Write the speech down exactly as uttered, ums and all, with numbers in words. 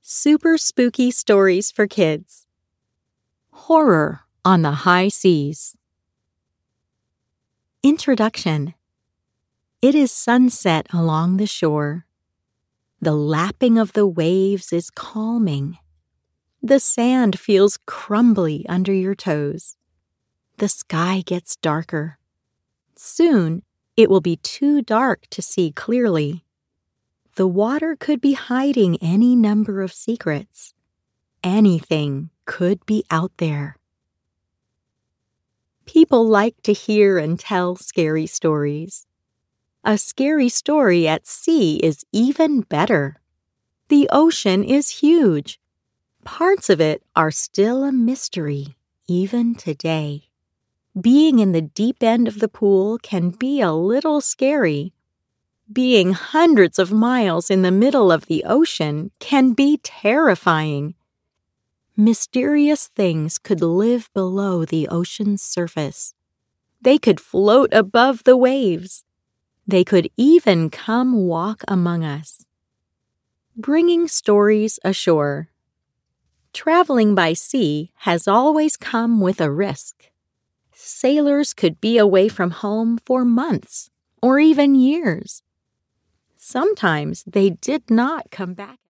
Super spooky stories for kids. Horror on the High Seas. Introduction. It is sunset along the shore. The lapping of the waves is calming. The sand feels crumbly under your toes. The sky gets darker. Soon, it will be too dark to see clearly. The water could be hiding any number of secrets. Anything could be out there. People like to hear and tell scary stories. A scary story at sea is even better. The ocean is huge. Parts of it are still a mystery, even today. Being in the deep end of the pool can be a little scary. Being hundreds of miles in the middle of the ocean can be terrifying. Mysterious things could live below the ocean's surface. They could float above the waves. They could even come walk among us. Bringing stories ashore. Traveling by sea has always come with a risk. Sailors could be away from home for months or even years. Sometimes they did not come back.